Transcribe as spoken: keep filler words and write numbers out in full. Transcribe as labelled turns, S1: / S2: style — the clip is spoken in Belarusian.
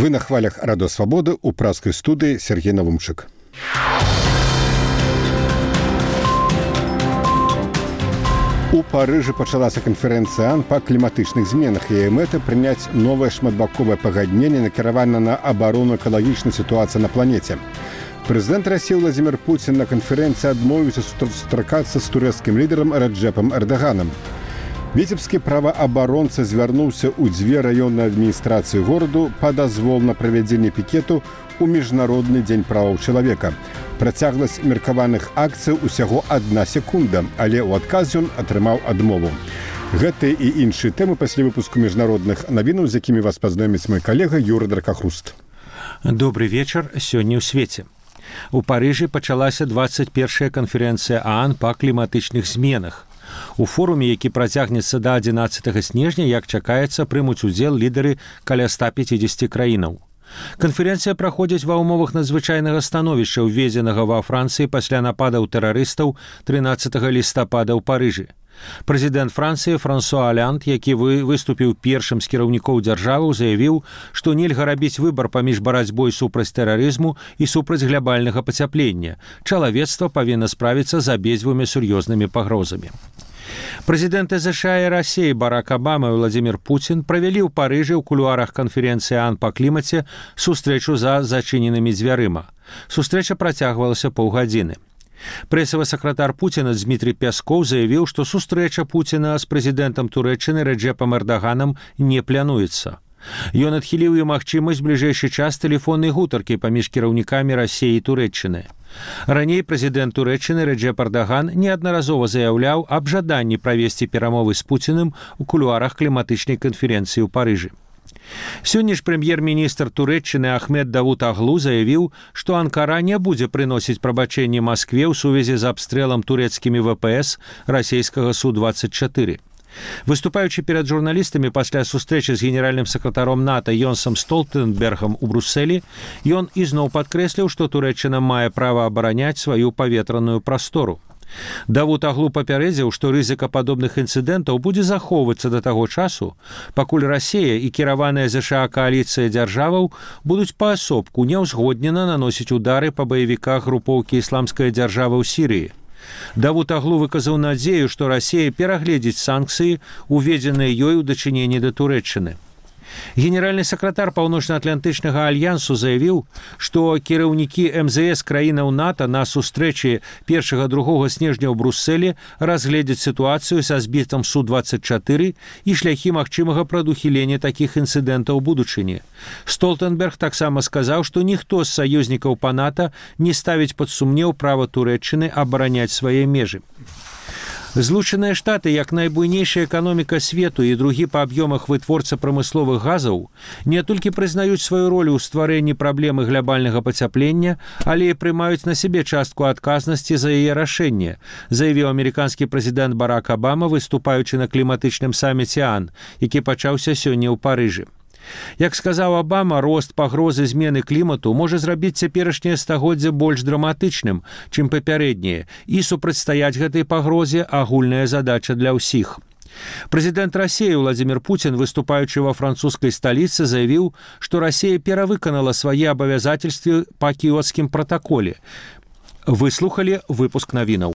S1: Вы на хвалях Радио Свободы у пражской студии Сергей Навумчик. У Парыжы пачалася канферэнцыя АН па кліматычных зменах. Яе мэта прыняць новае шматбаковае пагадненне, накіравана на абарону экалагічнай сітуацыі на планеце. Прэзідэнт Расіі Владзімір Пуцін на канферэнцыі адмовіўся сустракацца з турэцкім лідарам Раджэпам Эрдаганам. Віцебскі праваабаронца звярнуўся ў дзве раённыя адміністрацыі гораду па дазвол на правядзенне пікету ў міжнародны дзень правоў чалавека. Працягласць меркаваных акцый усяго адна секунда, але ў адказе ён атрымаў адмову. Гэтыя і іншыя тэмы пасля выпуску міжнародных навінаў, з якімі вас пазнаёміць мой калега Юры Дракахруст.
S2: Добры вечар сёння ў свеце. У Парыжы пачалася дваццаць першая канферэнцыя ААН па кліматычных зменах. У форуме, які працягнецца да адзінаццатага снежня, як чакаецца, прымуць удзел лідары каля ста пяцідзесяці краінаў. Канферэнцыя праходзіць ва ўмовах надзвычайнага становішча, уведзенага ва Францыі пасля нападаў тэрарыстаў трынаццатага лістапада ў Парыжы. Прэзідэнт Францыі Франсуа Олянд, які выступіў першым з кіраўнікоў дзяржаваў, заявіў, што нельга рабіць выбар паміж барацьбой супраць тэрарызму і супраць глябальнага пацяплення. Чалавецтва павінна справіцца з абедзвюмі сур'ёзнымі пагрозамі. Прэзідэнты ЗША і Расіі Барак Абама і Владзімір Пуцін правялі ў Парыжы ў кулуарах канферэнцыі ААН па клімаце сустрэчу за зачыненымі дзвярыма. Сустрэча працягвалася паўгадзіны. Прэсавы сакратар Пуціна Дмітрий Пяскоў заявіў, што сустрэча Пуціна з прэзідэнтам Турэччыны Раджэпам Эрдаганам не плануецца. Ён адхіліў і магчымасць бліжэйшы час тэлефоннай гутаркі паміж кіраўнікамі Расіі і Турэччыны. Раней прэзідэнт Турэччыны Раджэп Эрдаган неаднаразова заяўляў аб жаданні правесці перамовы з Пуціным у кулуарах кліматычнай канферэнцыі ў Парыжы. Сёння ж прэм'ер-міністр Турэччыны Ахмед Давут-Аглу заявіў, што Анкара не будзе прыносіць прабачэнне Маскве ў сувязі з абстрэлам турэцкімі ВПС расійскага Су дваццаць чатыры. Выступаючы перад журналістамі пасля сустрэчы з генеральным сакратаром НАТО Йонсам Столтенбергам у Брусселі, ён ізноў падкрэсліў, што Турэччына мае права абараняць сваю паветраную прастору. Давут-Аглу папярэдзіў, што рызыка падобных інцыдэнтаў будзе захоўвацца да таго часу, пакуль Расія і кіраваная ЗША кааліцыя дзяржаваў будуць паасобку няўзгоднена наносіць удары па баевіках групоўкі ісламская дзяржава ў Сірыі. Давут-Аглу выказаў надзею, што Расія перагледзіць санкцыі, уведзеныя ёй у дачыненні да Турэччыны. Генеральны сакратар Паўночна-Атлантычнага альянсу заявіў, што кіраўнікі эм зэ эс краінаў НАТО на сустрэчы першага-другога снежня ў Брусселі разгледзяць сітуацыю са збітам Су дваццаць чатыры і шляхі магчымага прадухілення такіх інцыдэнтаў у будучыні. Столтенберг таксама сказаў, што ніхто з саюзнікаў па НАТО не ставіць пад сумнеў права Турэччыны абараняць свае межы. Злучаныя Штаты, як найбуйнейшая эканоміка свету і другі па аб'ёмах вытворца прамысловых газаў, не толькі прызнаюць сваю ролю ў стварэнні праблемы глябальнага пацяплення, але і прымаюць на сябе частку адказнасці за яе рашэнне, заявіў амерыканскі прэзідэнт Барак Абама, выступаючы на кліматычным саміце ААН, які пачаўся сёння ў Парыжы. Як сказаў Абама, рост пагрозы змены клімату можа зрабіць цяперашняе стагоддзе больш драматычным, чым папярэдняе, і супрацьстаяць гэтай пагрозе агульная задача для ўсіх. Прэзідэнт Расіі Владзімір Пуцін, выступаючы ва французскай сталіцы, заявіў, што Расія перавыканала свае абавязательствы па кіёцкім пратаколе. Выслухалі выпуск навінаў.